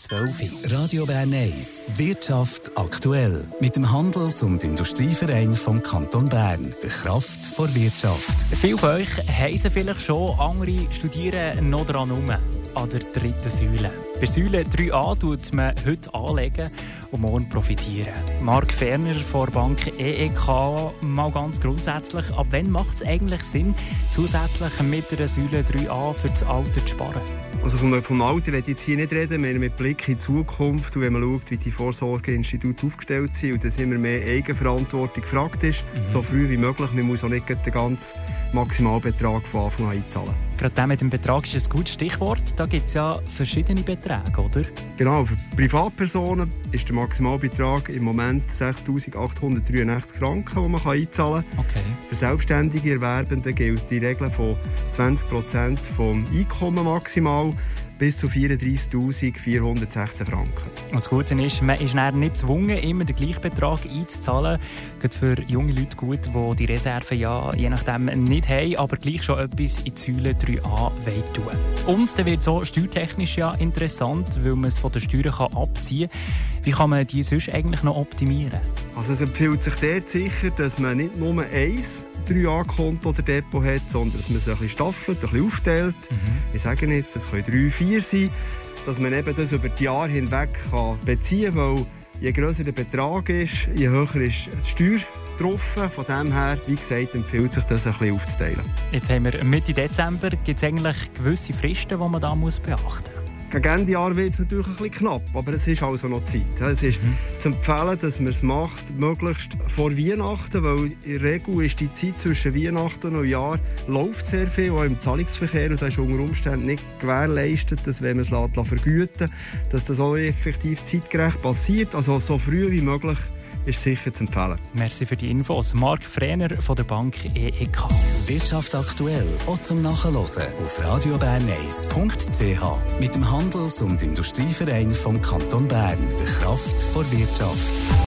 12 Uhr. Radio Bern 1, Wirtschaft aktuell. Mit dem Handels- und Industrieverein vom Kanton Bern. Der Kraft vor Wirtschaft. Viele von euch haben sie vielleicht schon, andere studieren noch daran herum. An der dritten Säule. Bei Säule 3a tut man heute anlegen und morgen profitieren. Marc Ferner von der Bank EEK, mal ganz grundsätzlich. Ab wann macht es eigentlich Sinn, zusätzlich mit der Säule 3a für das Alter zu sparen? Also vom Alter will ich jetzt hier nicht reden, wir mit Blick in die Zukunft und wenn man schaut, wie die Vorsorgeinstitute aufgestellt sind und dass immer mehr Eigenverantwortung gefragt ist, so früh wie möglich. Man muss auch nicht den ganzen Maximalbetrag von Anfang an einzahlen. Gerade der mit dem Betrag ist ein gutes Stichwort. Da gibt es ja verschiedene Beträge, oder? Genau, für Privatpersonen ist der Maximalbetrag im Moment 6'883 Franken, den man einzahlen kann. Okay. Für selbstständige Erwerbende gilt die Regel von 20% vom Einkommen maximal bis zu 34'416 Franken. Und das Gute ist, man ist nicht gezwungen, immer den gleichen Betrag einzuzahlen. Gerade für junge Leute gut, die die Reserven ja je nachdem nicht haben, aber gleich schon etwas in die Säule 3a tun wollen. Und dann wird es so steuertechnisch ja interessant, weil man es von den Steuern abziehen kann. Wie kann man die sonst eigentlich noch optimieren? Also es empfiehlt sich dort sicher, dass man nicht nur eins 3A-Konto oder Depot hat, sondern dass man es ein bisschen staffelt, ein bisschen aufteilt. Ich sage jetzt, es können 3, 4 sein, dass man eben das über die Jahre hinweg beziehen kann, weil je grösser der Betrag ist, je höher ist die Steuer drauf. Von dem her, wie gesagt, empfiehlt sich das ein bisschen aufzuteilen. Jetzt haben wir Mitte Dezember. Gibt es eigentlich gewisse Fristen, die man da beachten muss? Gegen Ende Jahr wird es natürlich ein bisschen knapp, aber es ist also noch Zeit. Es ist zu empfehlen, dass man es macht, möglichst vor Weihnachten, weil in der Regel ist die Zeit zwischen Weihnachten und Neujahr läuft sehr viel, auch im Zahlungsverkehr, und das ist unter Umständen nicht gewährleistet, dass wenn man es vergüten lässt, dass das auch effektiv zeitgerecht passiert. Also so früh wie möglich ist sicher zu empfehlen. Merci für die Infos. Marc Ferner von der Bank EEK. Wirtschaft aktuell, auch zum Nachhören auf radiobern1.ch. Mit dem Handels- und Industrieverein vom Kanton Bern. Der Kraft vor Wirtschaft.